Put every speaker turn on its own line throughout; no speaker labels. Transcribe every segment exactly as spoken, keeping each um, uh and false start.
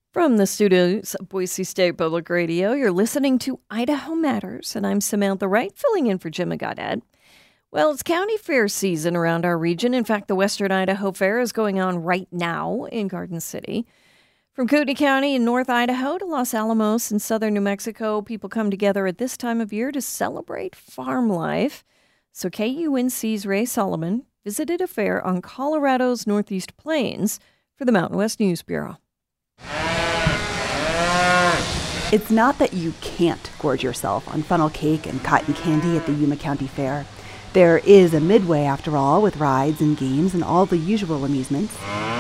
From the studios of Boise State Public Radio, you're listening to Idaho Matters, and I'm Samantha Wright, filling in for Jim Goddard. Well, it's county fair season around our region. In fact, the Western Idaho Fair is going on right now in Garden City. From Kootenai County in North Idaho to Los Alamos in southern New Mexico, people come together at this time of year to celebrate farm life. So K U N C's Ray Solomon visited a fair on Colorado's Northeast Plains for the Mountain West News Bureau.
It's not that you can't gorge yourself on funnel cake and cotton candy at the Yuma County Fair. There is a midway, after all, with rides and games and all the usual amusements.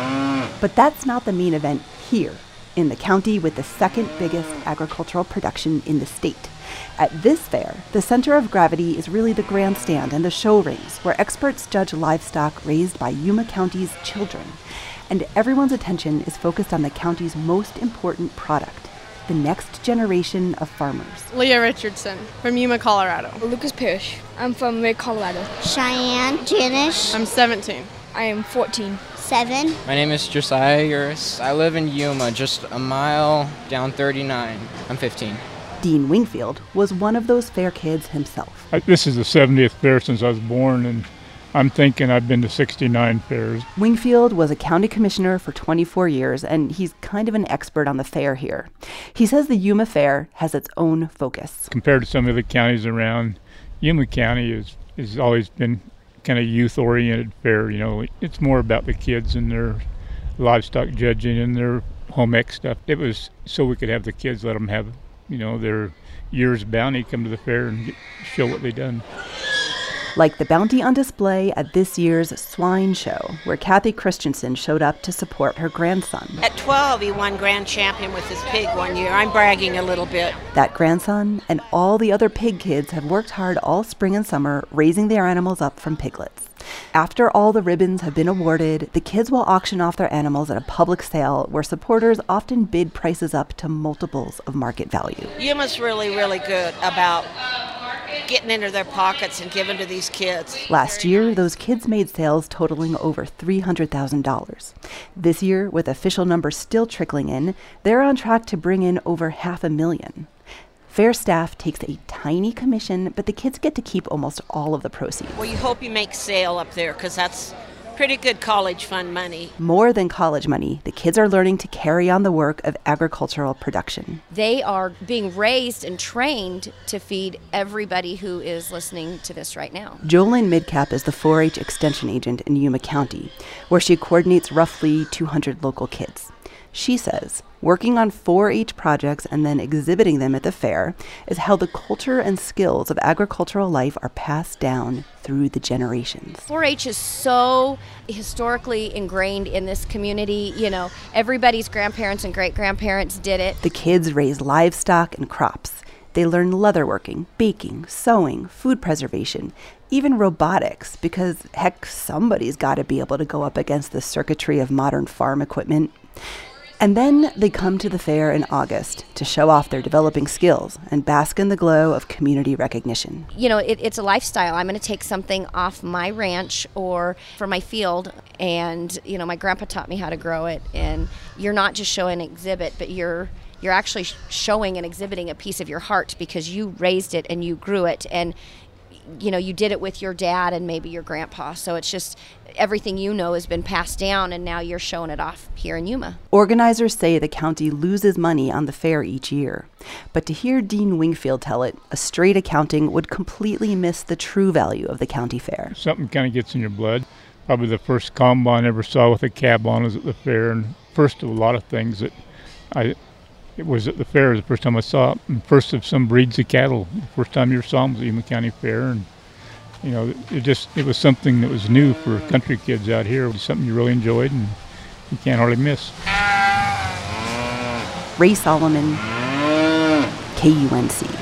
But that's not the main event here, in the county with the second biggest agricultural production in the state. At this fair, the center of gravity is really the grandstand and the show rings, where experts judge livestock raised by Yuma County's children. And everyone's attention is focused on the county's most important product, the next generation of farmers.
Leah Richardson from Yuma, Colorado.
Lucas Parrish. I'm from Ray, Colorado.
Cheyenne Janish.
I'm seventeen.
I am fourteen.
Seven.
My name is Josiah Uris. I live in Yuma, just a mile down thirty-nine. I'm fifteen.
Dean Wingfield was one of those fair kids himself.
I, this is the seventieth fair since I was born, and I'm thinking I've been to sixty-nine fairs.
Wingfield was a county commissioner for twenty-four years, and he's kind of an expert on the fair here. He says the Yuma Fair has its own focus.
Compared to some of the counties around, Yuma County is has always been kind of youth-oriented fair. You know, it's more about the kids and their livestock judging and their home ec stuff. It was so we could have the kids, let them have, you know, their year's bounty, come to the fair and get, show what they've done.
Like the bounty on display at this year's swine show, where Kathy Christensen showed up to support her grandson.
At twelve, he won grand champion with his pig one year. I'm bragging a little bit.
That grandson and all the other pig kids have worked hard all spring and summer, raising their animals up from piglets. After all the ribbons have been awarded, the kids will auction off their animals at a public sale where supporters often bid prices up to multiples of market value.
Yuma's really, really good about getting into their pockets and giving to these kids.
Last year, those kids made sales totaling over three hundred thousand dollars. This year, with official numbers still trickling in, they're on track to bring in over half a million. Fair staff takes a tiny commission, but the kids get to keep almost all of the proceeds.
Well, you hope you make sale up there, because that's pretty good college fund money.
More than college money, the kids are learning to carry on the work of agricultural production.
They are being raised and trained to feed everybody who is listening to this right now.
Jolene Midcap is the four H extension agent in Yuma County, where she coordinates roughly two hundred local kids. She says working on four H projects and then exhibiting them at the fair is how the culture and skills of agricultural life are passed down through the generations.
four H is so historically ingrained in this community. You know, everybody's grandparents and great-grandparents did it.
The kids raise livestock and crops. They learn leatherworking, baking, sewing, food preservation, even robotics, because, heck, somebody's got to be able to go up against the circuitry of modern farm equipment. And then they come to the fair in August to show off their developing skills and bask in the glow of community recognition.
You know, it, it's a lifestyle. I'm going to take something off my ranch or from my field, and, you know, my grandpa taught me how to grow it, and you're not just showing an exhibit, but you're you're actually showing and exhibiting a piece of your heart because you raised it and you grew it, and you know, you did it with your dad and maybe your grandpa. So it's just everything you know has been passed down, and now you're showing it off here in Yuma.
Organizers say the county loses money on the fair each year. But to hear Dean Wingfield tell it, a straight accounting would completely miss the true value of the county fair.
Something kind of gets in your blood. Probably the first combine I ever saw with a cab on was at the fair, and first of a lot of things that I... It was at the fair the first time I saw it, and first of some breeds of cattle. The first time you ever saw them was at the Yuma County Fair, and you know, it just it was something that was new for country kids out here. It was something you really enjoyed, and you can't hardly miss.
Ray Solomon, K U N C.